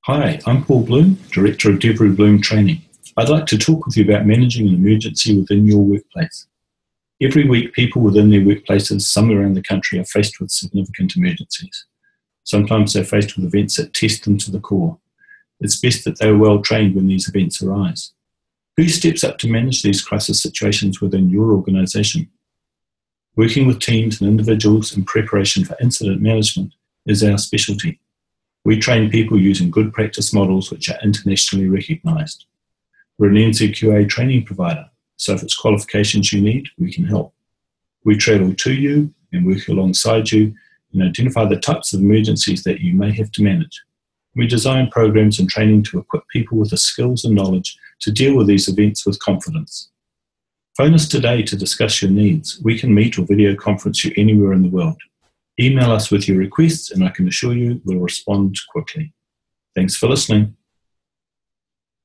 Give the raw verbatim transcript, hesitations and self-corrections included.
Hi, I'm Paul Bloom, Director of Devereux Bloom Training. I'd like to talk with you about managing an emergency within your workplace. Every week, people within their workplaces somewhere around the country are faced with significant emergencies. Sometimes they're faced with events that test them to the core. It's best that they are well trained when these events arise. Who steps up to manage these crisis situations within your organisation? Working with teams and individuals in preparation for incident management is our specialty. We train people using good practice models which are internationally recognised. We're an N Z Q A training provider, so if it's qualifications you need, we can help. We travel to you and work alongside you and identify the types of emergencies that you may have to manage. We design programs and training to equip people with the skills and knowledge to deal with these events with confidence. Phone us today to discuss your needs. We can meet or video conference you anywhere in the world. Email us with your requests and I can assure you we'll respond quickly. Thanks for listening.